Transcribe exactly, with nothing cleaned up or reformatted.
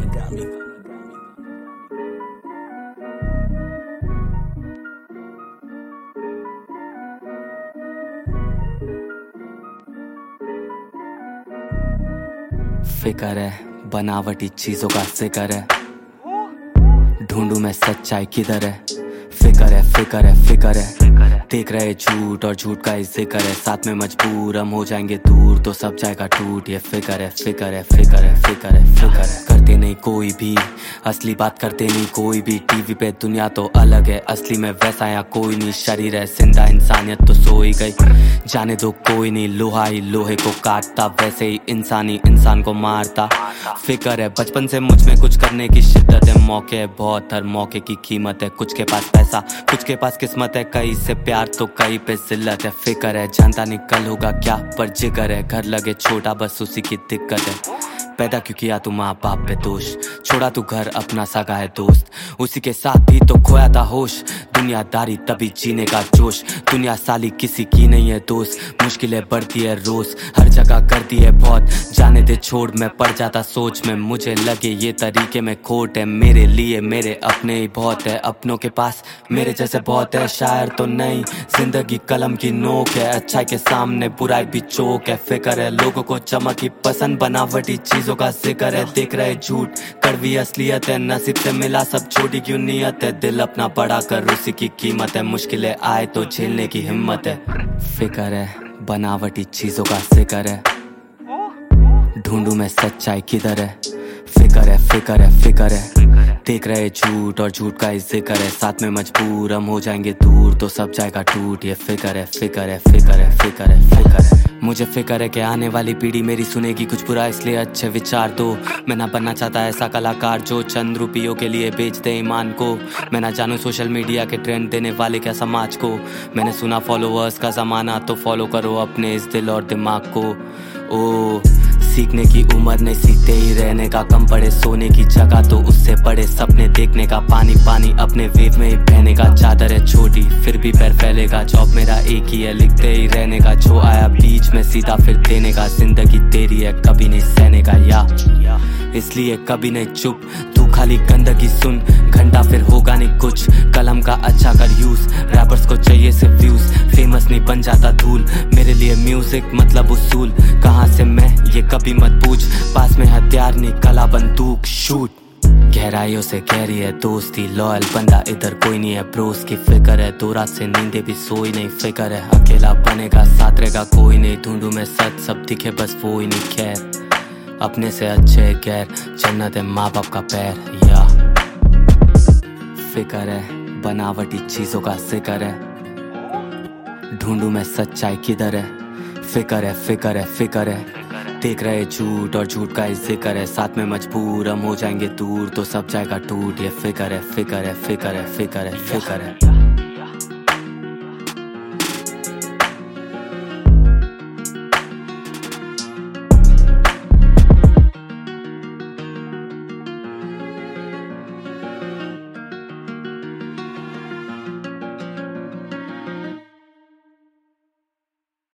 फिकर है बनावटी चीजों का जिक्र है, ढूंढूं मैं सच्चाई किधर है। फिकर है फिकर है फिकर है, देख रहे झूठ और झूठ का ही जिक्र है। साथ में मजबूर हम हो जाएंगे दूर तो सब जाएगा टूट। ये फिकर है फिकर है फिकर है फिकर है फिकर है। करते नहीं कोई भी असली बात, करते नहीं कोई भी। टीवी पे दुनिया तो अलग है, असली में वैसा या कोई नहीं। शरीर है जिंदा, इंसानियत तो सो ही गई। जाने दो कोई नहीं, लोहा ही लोहे को काटता, वैसे ही इंसानी इंसान को मारता। फिकर है बचपन से मुझ में कुछ करने की शिद्दत है। मौके है बहुत, हर मौके की कीमत है। कुछ के पास पैसा, कुछ के पास किस्मत है। कहीं से प्यार तो कहीं पे जिल्लत है। फिकर है जानता नहीं कल होगा क्या, पर जिगर है घर लगे छोटा बस उसी की दिक्कत है। पैदा क्यों किया तू माँ बाप पे दोष, छोड़ा तू घर अपना सगा है दोस्त। उसी के साथ ही तो खोया था होश, दुनियादारी तभी जीने का जोश। दुनिया साली किसी की नहीं है दोस्त, मुश्किलें बढ़ती है रोज, हर जगह करती है बहुत। जाने दे छोड़, मैं पड़ जाता सोच में। मुझे लगे ये तरीके में खोट है, मेरे लिए मेरे अपने ही बहुत है। अपनों के पास मेरे जैसे बहुत है, शायर तो नहीं जिंदगी कलम की नोक है। अच्छाई के सामने बुराई भी चौक है। फिकर है लोगों को चमक ही पसंद, बनावटी चीजों का जिक्र है। देख रहे झूठ कड़वी असलियत है, नसीब से मिला सब छोटी क्यों नियत है। दिल अपना बड़ा कर उसी की कीमत है, मुश्किलें आए तो झेलने की हिम्मत है। फिकर है बनावटी चीजों का जिक्र है, ढूंढूं मैं सच्चाई किधर है। फिकर है फिकर है फिकर है, देख रहे झूठ और झूठ का ही जिक्र है। साथ में मजबूर हम हो जाएंगे दूर तो सब जाएगा टूट। ये फिकर है फिकर है फिकर है फिकर है फिकर है। मुझे फिकर है कि आने वाली पीढ़ी मेरी सुनेगी कुछ बुरा, इसलिए अच्छे विचार दो। मैं ना बनना चाहता ऐसा कलाकार जो चंद रुपयों के लिए बेच दे ईमान को। मैं ना जानूं सोशल मीडिया के ट्रेंड देने वाले क्या समाज को। मैंने सुना फॉलोअर्स का जमाना, तो फॉलो करो अपने इस दिल और दिमाग को। ओ सीखने की उम्र नहीं, सीखते ही रहने का। कम पड़े सोने की जगह तो उससे बड़े सपने देखने का। पानी पानी अपने वेव में ही बहने का। चादर है छोटी फिर भी पैर फैलेगा, जॉब मेरा एक ही है लिखते ही रहने का। जो आया बीच में सीधा फिर देने का। जिंदगी तेरी है कभी नहीं सहने का, या इसलिए कभी नहीं चुप। तू खाली गंदगी सुन, घंटा फिर होगा नहीं कुछ। कलम का अच्छा कर यूज, रैपर्स को चाहिए सिर्फ व्यूज। फेमस नहीं बन जाता धूल, मेरे लिए म्यूजिक मतलब उसूल। कहाँ से मैं ये कभी मत पूछ, पास में हथियार नहीं कला बंदूक शूट। गहराइयों से गहरी है दोस्ती, लॉयल बंदा इधर कोई नहीं है। ब्रोस की फिकर है, दो रात से नींदे भी सोई नहीं। फिकर है अकेला बनेगा साथ रहेगा कोई नहीं। ढूंढूं मैं सच सब दिखे बस वो ही नहीं। खैर अपने से अच्छे है गैर, जन्नत है माँ बाप का पैर। या फिकर है बनावटी चीजों का जिक्र है, ढूंढूं मैं सच्चाई किधर है। फिकर है फिकर है फिकर है, देख रहे झूठ और झूठ का ही जिक्र है। साथ में मजबूर हम हो जाएंगे दूर तो सब जाएगा टूट। ये फिकर है फिकर है फिकर है फिकर है फिकर है।